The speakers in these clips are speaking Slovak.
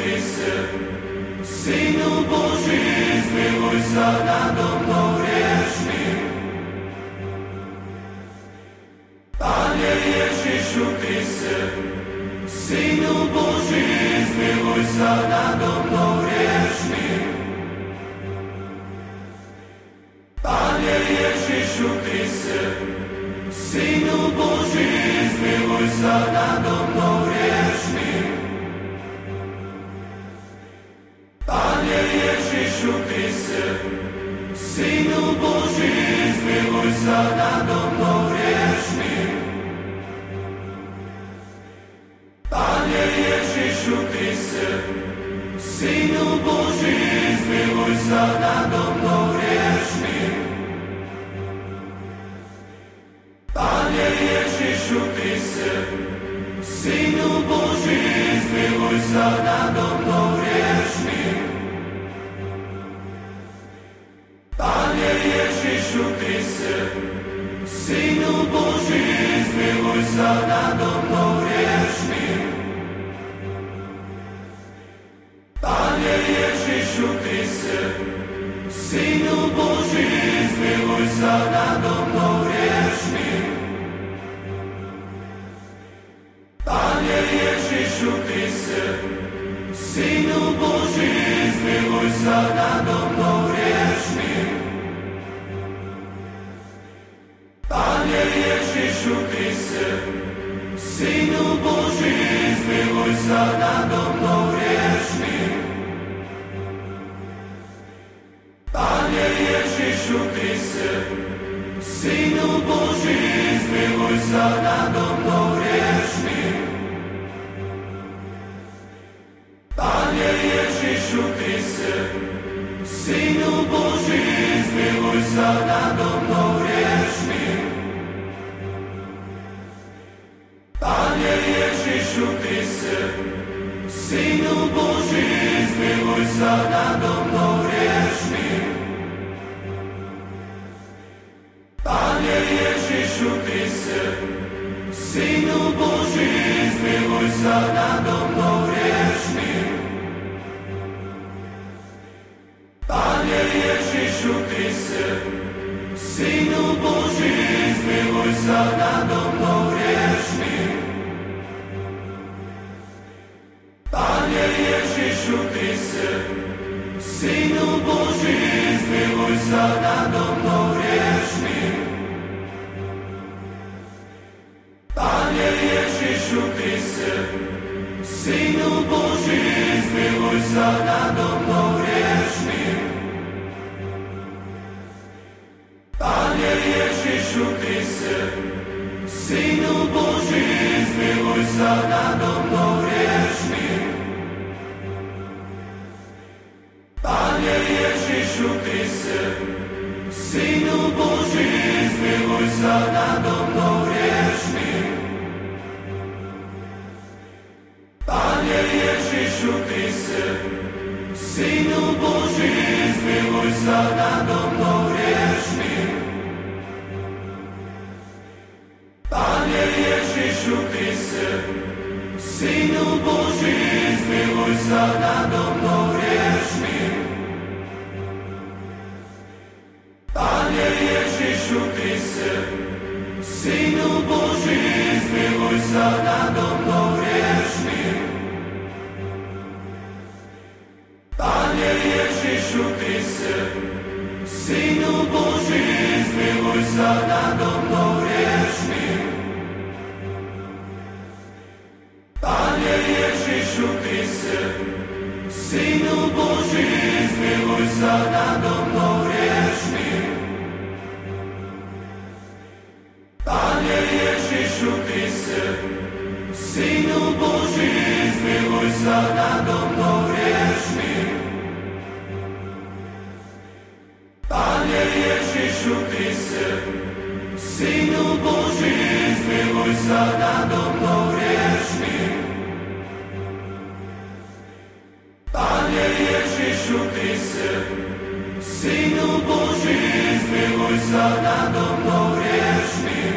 Kriste, Synu Boží, zmiluj sa nado mnou hriešným. Pane Ježišu Kriste, Synu Boží, zmiluj sa nado mnou hriešným. Pane Ježišu Kriste, Synu Boží, zmiluj sa nado mnou hriešným. Pane Ježišu Kriste, Synu Boží, zmiluj sa nado mnou hriešným. Pane Ježišu Kriste, Synu Boží, zmiluj sa nado mnou hriešným. Pane Ježišu Kriste, Synu Boží, zmiluj sa nado mnou hriešným. Pane Ježišu Kriste, Synu Boží, zmiluj sa nado mnou hriešným. Pane Ježišu Kriste, Synu Boží, zmiluj sa nado mnou hriešným. Pane Ježišu Kriste, Synu Boží, zmiluj sa nado mnou hriešným. Pane Ježišu Kriste, Synu Boží, zmiluj sa nado mnou hriešným. Pane Ježišu Kriste, Synu Boží, zmiluj sa nado mnou hriešným. Pane Ježišu Kriste, Synu Boží, zmiluj sa nado mnou hriešným. Pane Ježišu Kriste, Synu Boží, zmiluj sa nado mnou hriešným. Pane Ježišu Kriste, Synu Boží, zmiluj sa nado mnou hriešným. Pane Ježišu Kriste, Synu Boží, zmiluj sa nado mnou hriešným. Pane Ježišu Kriste, Synu Boží, zmiluj sa nado mnou hriešným. Pane Ježišu Kriste, Synu Boží, zmiluj sa nado mnou hriešným. Pane Ježišu Kriste, Synu Boží, zmiluj sa nado mnou hriešným. Pane Ježišu Kriste, Synu Boží, zmiluj sa nado mnou hriešným. Pane Ježišu Kriste, Synu Boží, zmiluj sa nado mnou hriešným. Pane Ježišu Kriste, Synu Boží, zmiluj sa nado mnou hriešným. Pane Ježišu Kriste, Synu Boží, zmiluj sa nado mnou hriešným. Pane Ježišu Kriste, Synu Boží, zmiluj sa nado mnou hriešným. Pane Ježišu Kriste, Synu Boží, zmiluj sa nado mnou hriešným. Pane Ježišu Kriste, Synu Boží, zmiluj sa nado mnou hriešným. Pane Ježišu Kriste, Synu Boží, zmiluj sa nado mnou hriešným. Pane Ježišu Kriste, Synu Boží, zmiluj sa nado mnou hriešným.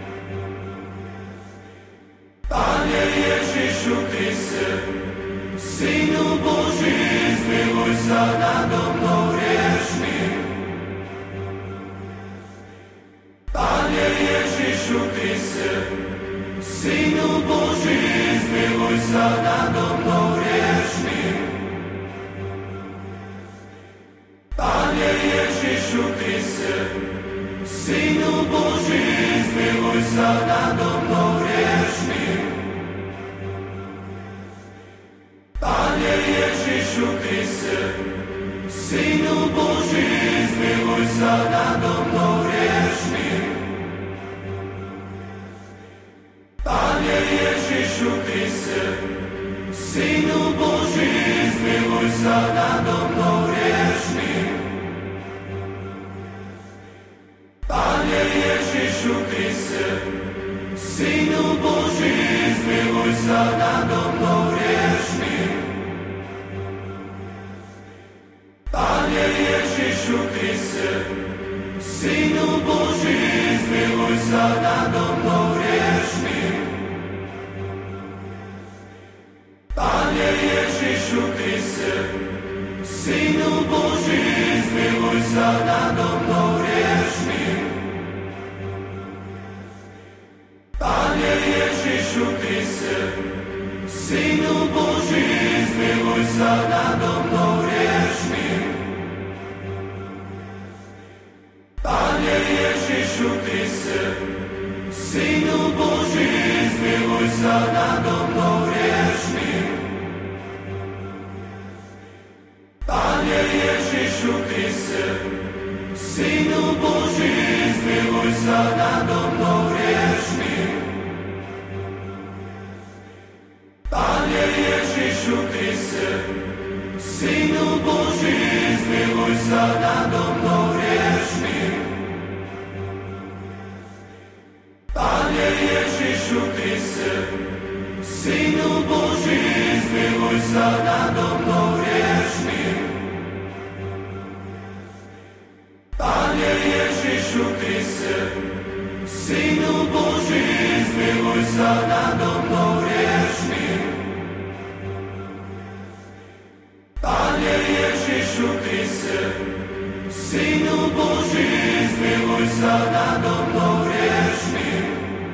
Pane Ježišu Kriste, Synu Boží, zmiluj sa nado mnou hriešným. Pane Ježišu Kriste, Synu Boží, zmiluj sa nado mnou hriešným. Pane Ježišu Kriste, Synu Boží, zmiluj sa nado mnou hriešným. Pane Ježišu Kriste, Synu Boží, zmiluj sa nado mnou hriešným. Pane Ježišu Kriste, Synu Boží, zmiluj sa nado mnou hriešným. Pane Ježišu Kriste, Synu Boží, zmiluj sa nado mnou hriešným. Pane Ježišu Kriste, Synu Boží, zmiluj sa nado mnou hriešným. Pane Ježišu Kriste, Synu Boží, zmiluj sa nado mnou hriešným. Pane Ježišu Kriste, Synu Boží, zmiluj sa nado mnou hriešným. Pane Ježišu Kriste, Synu Boží, zmiluj sa nado mnou hriešným. Pane Ježišu Kriste, Synu Boží, zmiluj sa nado mnou hriešným. Pane Ježišu Kriste, Synu Boží, zmiluj sa nado mnou hriešným. Pane Ježišu Kriste, Synu Boží, zmiluj sa nado mnou hriešným. Pane Ježišu Kriste, Synu Boží, zmiluj sa nado mnou hriešným. Pane Ježišu Kriste, Synu Boží, zmiluj sa nado mnou hriešným.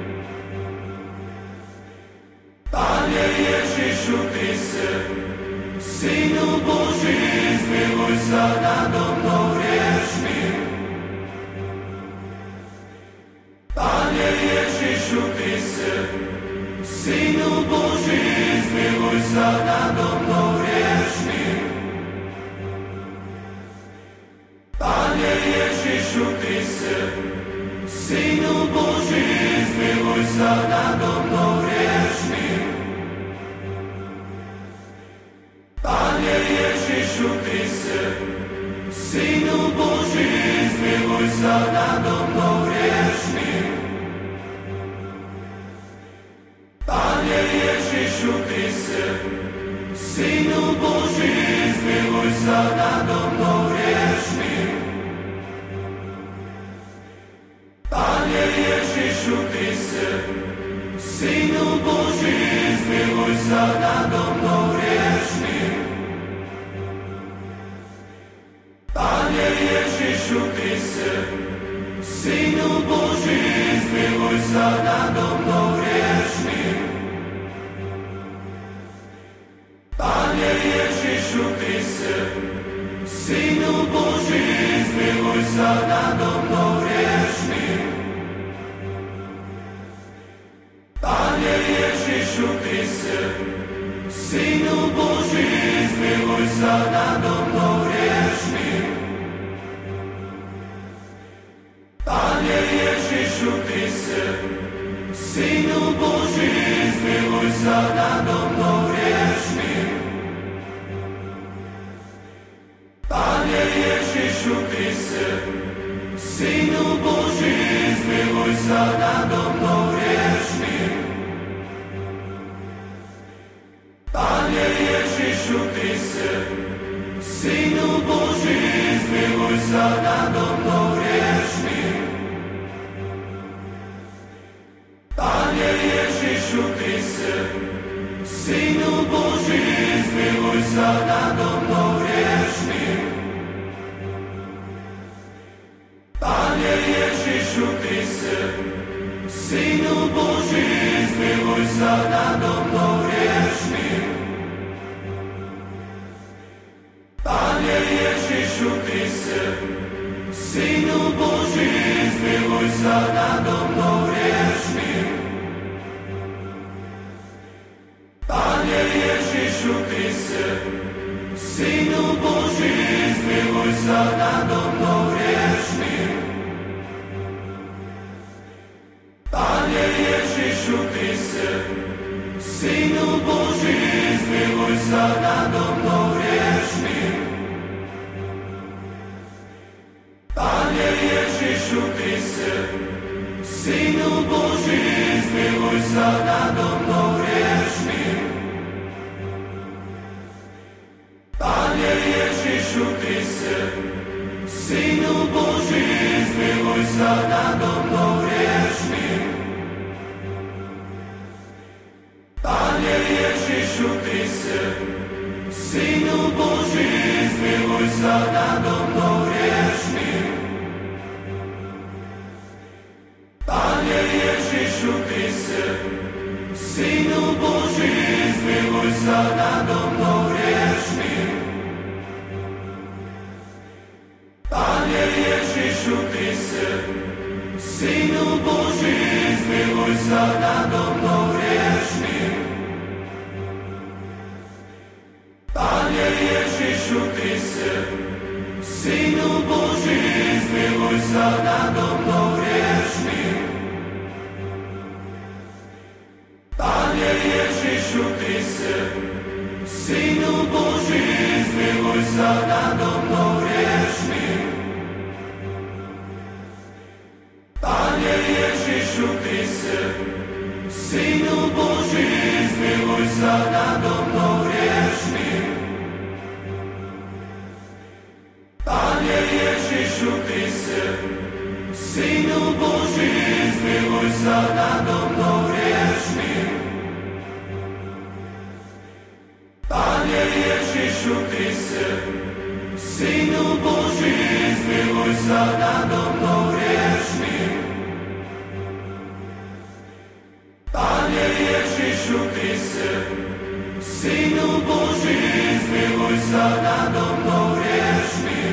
Pane Ježišu Kriste, Synu Boží, zmiluj sa nado mnou hriešným. Pane Ježišu Kriste, Synu Boží, zmiluj sa nado mnou hriešným. Pane Ježišu Kriste, Synu Boží, zmiluj sa nado mnou hriešným. Pane Ježišu Kriste, Synu Boží, zmiluj sa nado mnou hriešným. Pane Ježišu Kriste, Synu Boží, zmiluj sa nado mnou hriešným. Pane Ježišu Kriste, Synu Boží, zmiluj sa nado mnou hriešným. Pane Ježišu Kriste, Synu Boží, zmiluj sa nado mnou hriešným. Pane Ježišu Kriste, Synu Boží, zmiluj sa nado mnou hriešným. Pane Ježišu Kriste, Synu Boží, zmiluj sa nado mnou hriešným. Pane Ježišu Kriste, Synu Boží, zmiluj sa nado mnou hriešným. Pane Ježišu Kriste, Synu Boží, zmiluj sa nado mnou hriešným. Pane Ježišu Kriste, Synu Boží, zmiluj sa nado mnou hriešným. Pane Ježišu Kriste, Synu Boží, zmiluj zmiluj sa nado mnou hriešným. Pane Ježišu Kriste, Synu Boží, zmiluj sa nado mnou hriešným. Pane Ježišu Kriste, Synu Boží, zmiluj sa nado mnou hriešným. Pane Ježišu Kriste, Synu Boží, zmiluj sa nado mnou hriešným. Pane Ježišu Kriste, Synu Boží, zmiluj sa nado mnou hriešným. Pane Ježišu Kriste, Synu Boží, zmiluj sa nado mnou hriešným. Pane Ježišu Kriste, Synu Boží, zmiluj sa nado mnou hriešným. Pane Ježišu Kriste, Synu Boží, zmiluj sa nado mnou hriešným. Pane Ježišu Kriste, Synu Boží, zmiluj sa nado mnou hriešným. Pane Ježišu Kriste, Synu Boží, zmiluj sa nado mnou hriešným. Pane Ježišu Kriste, Synu Boží, zmiluj sa nado mnou hriešným. Pane Ježišu Kriste, Synu Boží, zmiluj sa nado mnou hriešným. Pane Ježišu Kriste, Synu Boží, zmiluj sa nado mnou hriešným. Pane Ježišu Kriste, Synu Boží, zmiluj sa nado mnou hriešným. Pane Ježišu Kriste, Synu Boží, zmiluj sa nado mnou hriešným. Pane Ježišu Kriste, Synu Boží, zmiluj sa nado mnou hriešným.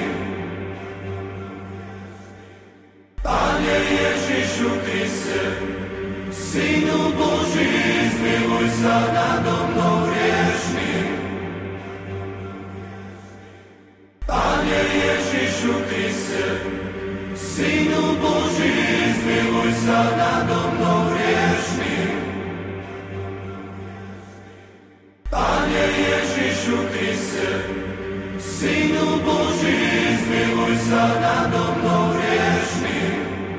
Pane Ježišu Kriste, Synu Boží, zmiluj sa nado mnou hriešným. Pane Ježišu Kriste, Synu Boží, zmiluj sa nado mnou hriešným. Pane Ježišu Kriste, Synu Boží, zmiluj sa nado mnou hriešným.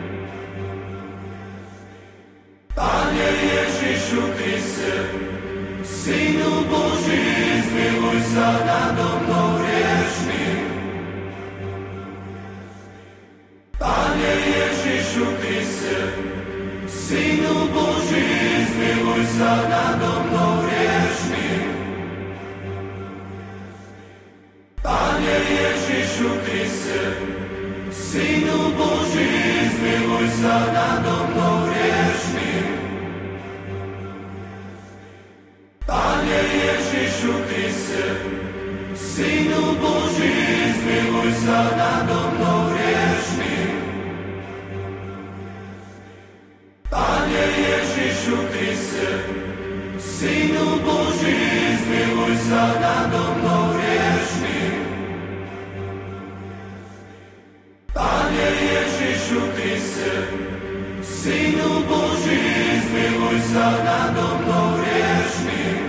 Pane Ježišu Kriste, Synu Boží, zmiluj sa nado mnou hriešným. Pane Ježišu Kriste, Synu Boží, zmiluj sa nado mnou hriešným. Pane Ježišu Kriste, Synu Boží, zmiluj sa nado mnou hriešným. Pane Ježišu Kriste, Synu Boží, zmiluj sa nado mnou hriešným. Pane Ježišu Kriste, Synu Boží, zmiluj sa nado mnou hriešným. Pane Ježišu Kriste, Synu Boží, zmiluj sa nado mnou hriešným.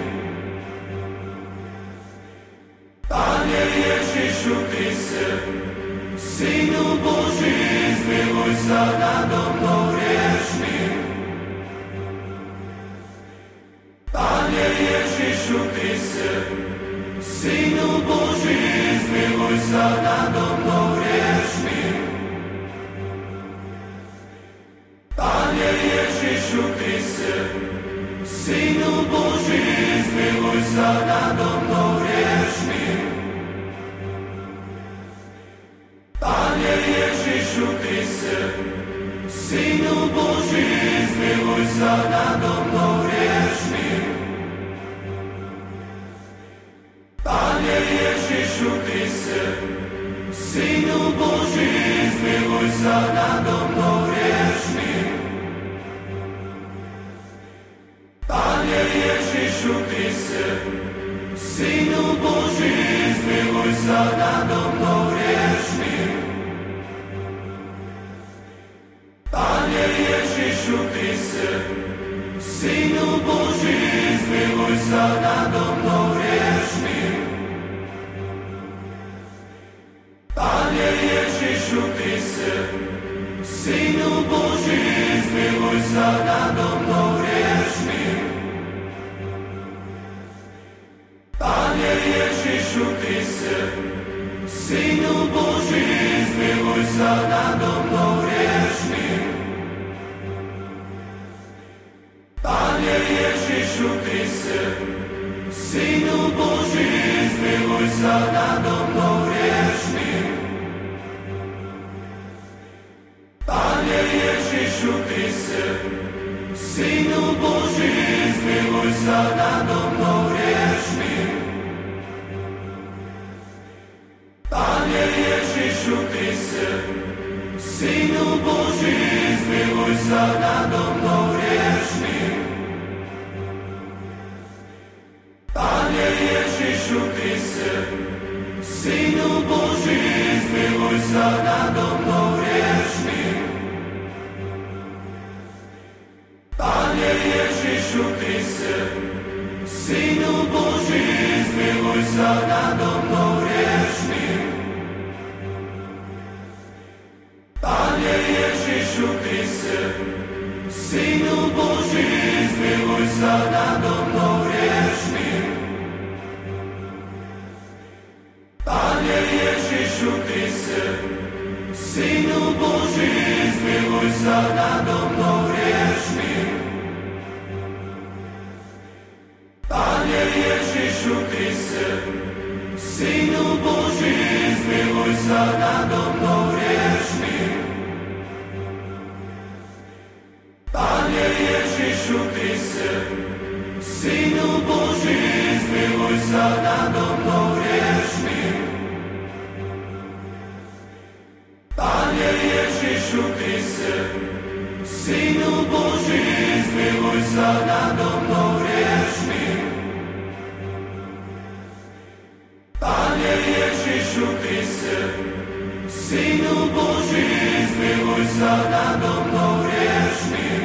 Pane Ježišu Kriste, Synu Boží, zmiluj sa nado mnou hriešným. Pane Ježišu Kriste, Synu Boží, zmiluj sa nado mnou hriešným. Pane Ježišu Kriste, Synu Boží, zmiluj sa nado mnou hriešným. Synu Boží, zmiluj sa nado mnou hriešným. Pane Ježišu Kriste, Synu Boží, zmiluj sa nado mnou hriešným. Pane Ježišu Kriste, Synu Boží, zmiluj sa nado mnou hriešným. Pane Ježišu Kriste, Synu Boží, zmiluj sa nado mnou hriešným. Pane Ježišu Kriste, Synu Boží, zmiluj sa nado mnou hriešným. Pane Ježišu Kriste, Synu Boží, zmiluj sa nado mnou hriešným. Pane Ježišu Kriste, Synu Boží, zmiluj sa nado mnou hriešným. Pane Ježišu Kriste, Synu Boží, zmiluj sa nado mnou hriešným. Pane Ježišu Kriste, Synu Boží, zmiluj sa nado mnou hriešným. Pane Ježišu Kriste, Synu Boží, zmiluj sa nado mnou hriešným. Pane Ježišu Kriste, Synu Boží, zmiluj sa nado mnou hriešným. Pane Ježišu Kriste, Synu Boží, zmiluj sa nado mnou hriešným. Pane Ježišu Kriste, Synu Boží, zmiluj sa nado mnou hriešným. Pane Ježišu Kriste, Synu Boží, zmiluj sa nado mnou hriešným. Pane Ježišu Kriste, Synu Boží, zmiluj sa nado mnou hriešným. Pane Ježišu Kriste, Synu Boží, zmiluj sa nado mnou hriešným. Pane Ježišu Kriste, Synu Boží, zmiluj sa nado mnou hriešným.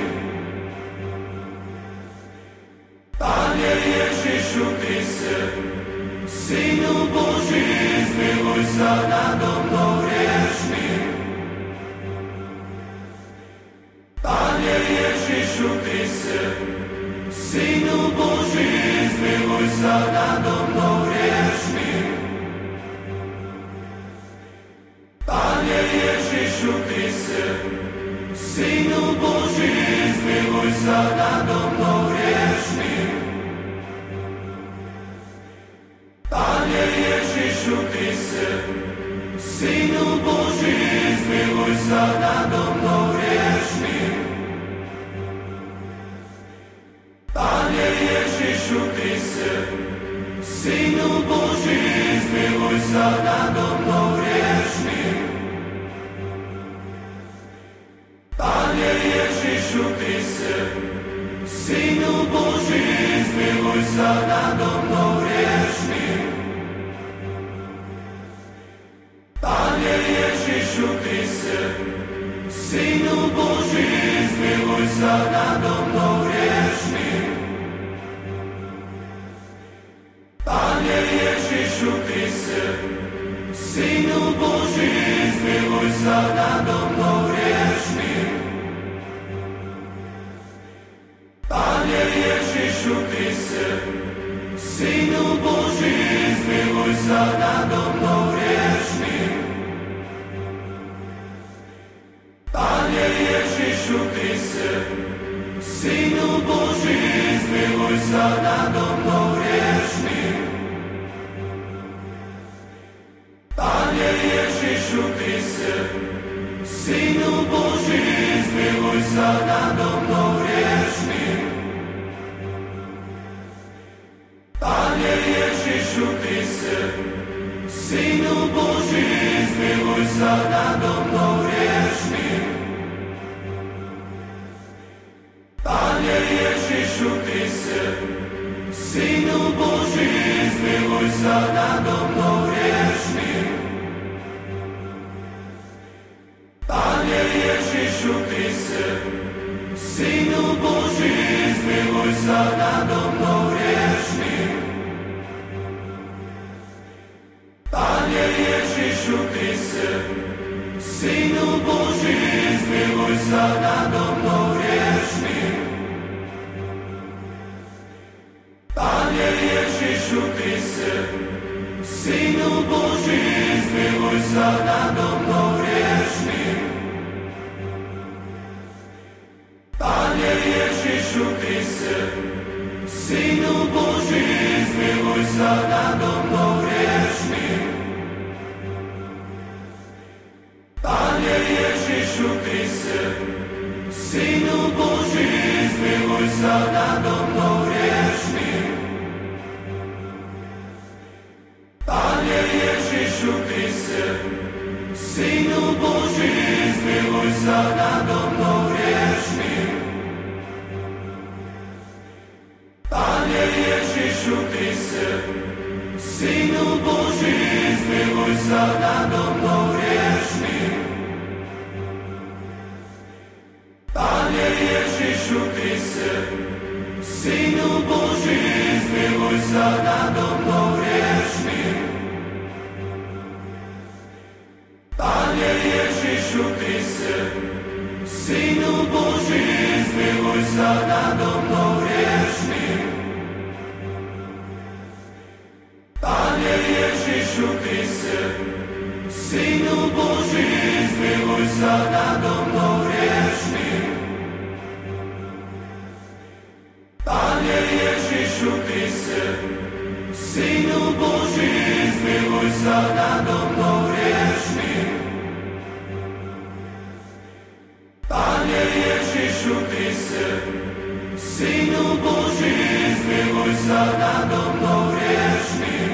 Pane Ježišu Kriste, Synu Boží, zmiluj sa nado mnou hriešným. Pane Ježišu Kriste, Synu Boží, zmiluj sa nado mnou hriešným. Pane Ježišu Kriste, Synu Boží, zmiluj sa nado mnou hriešným. Pane Ježišu Kriste, Synu Boží, zmiluj sa nado mnou hriešným. Pane Ježišu Kriste, Synu Boží, zmiluj sa nado mnou hriešným. Pane Ježišu Kriste, Synu Boží, zmiluj sa nado mnou hriešným. Pane Ježišu Kriste, Synu Boží, zmiluj sa nado mnou hriešným. Pane Ježišu Kriste, Synu Boží, zmiluj sa nado mnou hriešným. Pane Ježišu Kriste, Synu Boží, zmiluj sa nado mnou hriešným. Pane Ježišu Kriste, Synu Boží, zmiluj sa nado mnou hriešným. Pane Ježišu Kriste, Synu Boží, zmiluj Ježišu Kriste, Synu Boží, zmiluj sa nado mnou hriešným. Pane Ježišu Kriste, Synu Boží, zmiluj sa nado mnou hriešným. Pane Ježišu Kriste, Synu Boží, zmiluj sa nado mnou hriešným. Pane Ježišu Kriste, Synu Boží, zmiluj sa nado mnou hriešným. Pane Ježišu Kriste, Synu Boží, zmiluj sa nado mnou hriešným. Pane Ježišu Kriste, Synu Boží, zmiluj sa nado mnou hriešným. Pane Ježišu Kriste, Synu Boží, zmiluj sa nado mnou hriešným. Pane Ježišu Kriste, Synu Boží, zmiluj sa nado mnou hriešným. Pane Ježišu Kriste, Synu Boží, zmiluj sa nado mnou hriešným. Pane Ježišu Kriste, Synu Boží, zmiluj sa nado mnou hriešným. Pane Ježišu Kriste, Synu Boží, zmiluj sa nado mnou hriešným. Pane Ježišu Kriste, Synu Boží, zmiluj sa nado mnou hriešným. Pane Ježišu Kriste, Synu Boží, zmiluj sa nado mnou hriešným. Pane Ježišu Kriste, Synu Boží, zmiluj sa nado mnou hriešným.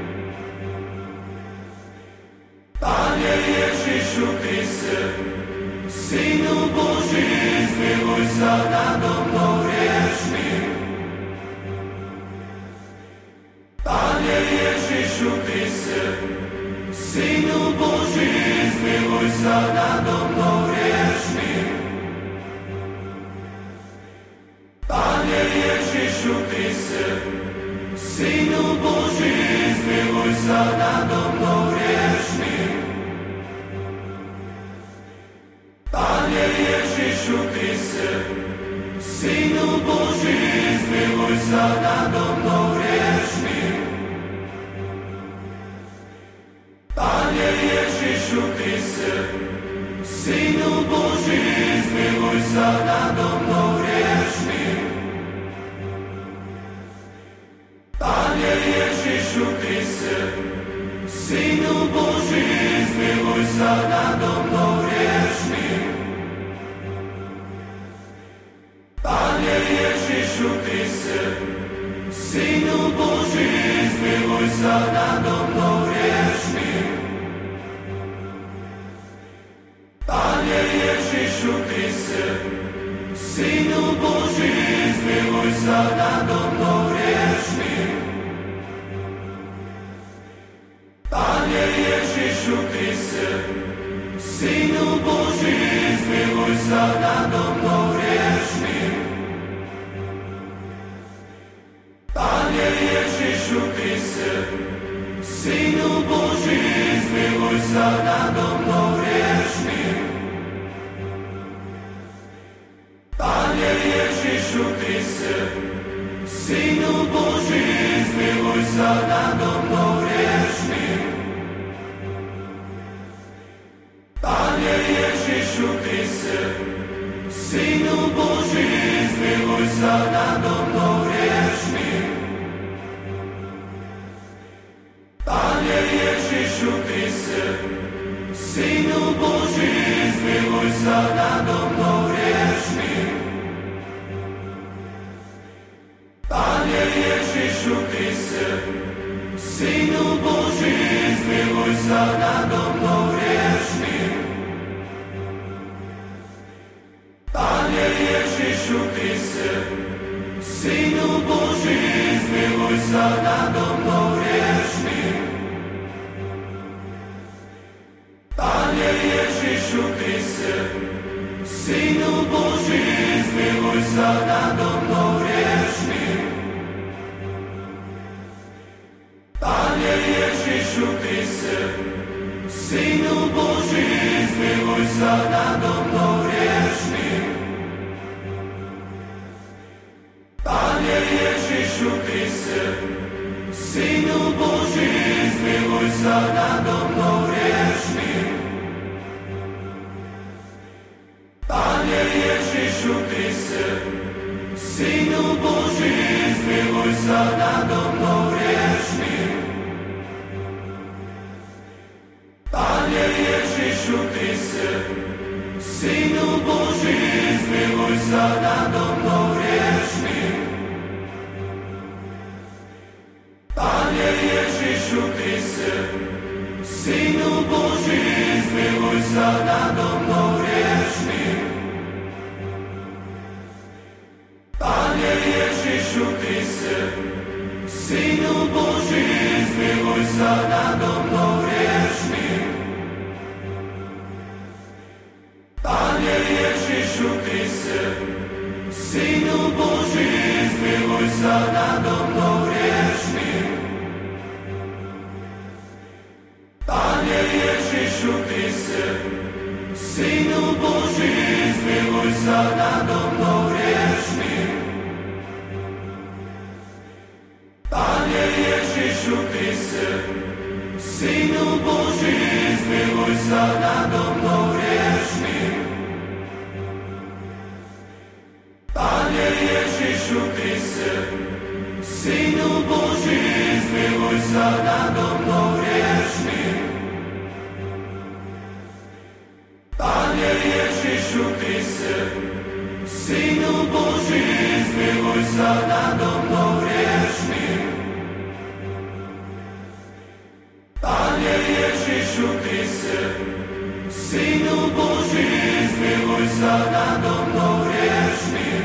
Pane Ježišu Kriste, Synu Boží, zmiluj sa nado mnou hriešným. Pane Ježišu Kriste, Synu Boží, zmiluj sa nado mnou hriešným. Pane Ježišu Kriste, Synu Boží, zmiluj sa nado mnou hriešným. Pane Ježišu Kriste, Synu Boží, zmiluj sa nado mnou hriešným. Pane Ježišu Kriste, Synu Boží, zmiluj sa nado mnou hriešným. Pane Ježišu Kriste, Synu Boží, zmiluj sa nado mnou hriešným. Pane Ježišu Kriste, Synu Boží, zmiluj sa nado mnou hriešným. Pane Ježišu Kriste, Synu Boží, zmiluj sa nado mnou hriešným. Pane Ježišu Kriste, Synu Boží, zmiluj sa nado mnou hriešným. Pane Ježišu Kriste, Synu Boží, zmiluj sa nado mnou hriešným. Pane Ježišu Kriste, Synu Boží, zmiluj sa nado mnou hriešným. Pane Ježišu Kriste, Synu Boží, zmiluj sa nado mnou hriešným. Pane Ježišu Kriste, Synu Boží, zmiluj sa nado mnou hriešným. Pane Ježišu Kriste, sa nado mnou hriešným. Pane Ježišu Kriste, Synu Boží, zmiluj sa nado mnou hriešným. Pane Ježišu Kriste, Synu Boží, zmiluj sa nado mnou hriešným. Pane Ježišu Kriste, Synu Boží, zmiluj sa nado mnou hriešným. Pane Ježišu Kriste, Synu Boží, zmiluj sa nado mnou hriešným. Pane Ježišu Kriste, Synu Boží, zmiluj sa nado mnou hriešným. Pane Ježišu Kriste, Synu Boží, zmiluj sa nado mnou hriešným. Pane Ježišu Kriste, Synu Boží, zmiluj sa nado mnou hriešným. Pane Ježišu Kriste, Synu Boží, zmiluj sa nado mnou hriešným. Pane Ježišu Kriste, Synu Boží, zmiluj sa nado mnou hriešným. Pane Ježišu Kriste, Synu Boží, zmiluj sa nado mnou hriešným. Pane Ježišu Kriste, Synu Boží, zmiluj sa nado mnou hriešným. Pane Ježišu Kriste, Synu Boží, zmiluj sa nado mnou hriešným. Pane Ježišu Kriste, Synu Boží, zmiluj sa nado mnou hriešným. Pane Ježišu Kriste, Synu Boží, zmiluj sa nado mnou hriešným.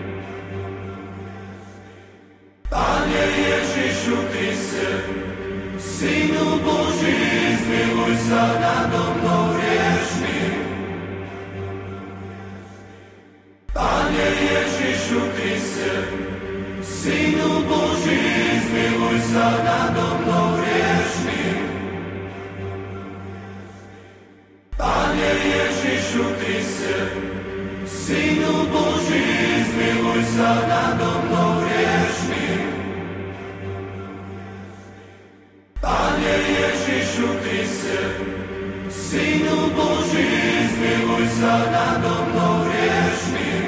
Pane Ježišu Kriste, Synu Boží, zmiluj sa nado mnou hriešným. Pane Ježišu Kriste, Synu Boží, zmiluj sa nado mnou hriešným. Pane Ježišu Kriste, Synu Boží, zmiluj sa nado mnou hriešným. Pane Ježišu Kriste, Synu Boží, zmiluj sa nado mnou hriešným.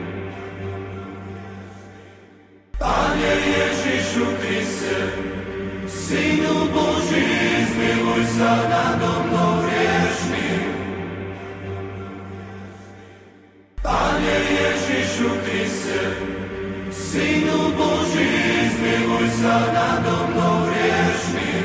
Pane Ježišu Kriste, Synu Boží, zmiluj sa nado mnou hriešným. Pane Ježišu Kriste, Synu Boží, zmiluj sa nado mnou hriešným.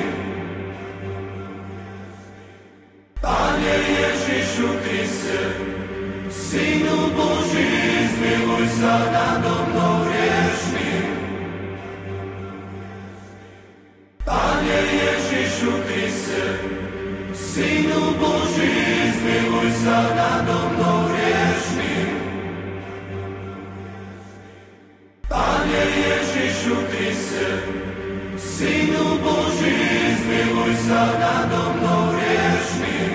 Pane Ježišu Kriste, Synu Boží, zmiluj sa nado mnou hriešným. Pane Ježišu Kriste, Synu Boží, zmiluj sa nado mnou hriešným. Pane Ježišu Kriste, Synu Boží, zmiluj sa nado mnou hriešným.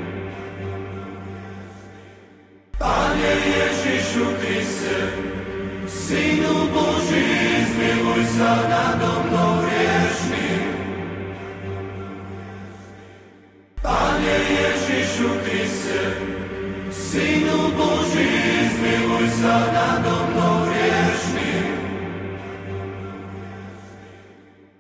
Pane Ježišu Kriste, Synu Boží, zmiluj sa nado mnou hriešným.